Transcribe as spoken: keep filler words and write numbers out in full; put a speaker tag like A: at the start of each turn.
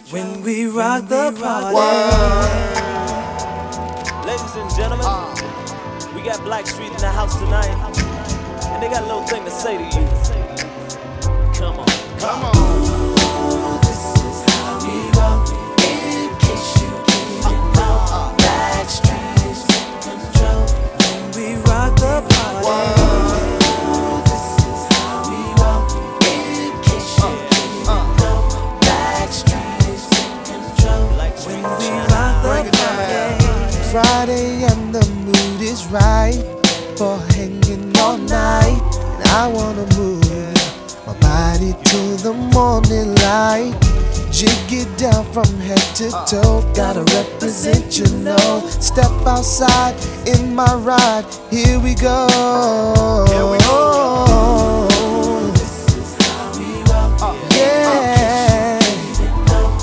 A: When we rock the party.
B: Ladies and gentlemen, we got Blackstreet in the house tonight, and they got a little thing to say to you. Come on, come on.
A: This is how we rock. In case you didn't know, Blackstreet is in control. When we rock the party. This is how we rock. In case you didn't know, Blackstreet is in control. When we rock the party.
C: Friday and the mood is right for hanging all night, and I wanna move my body to the morning light. Jig it down from head to toe, gotta represent, you know. Step outside in my ride, here we go.
D: Here we go.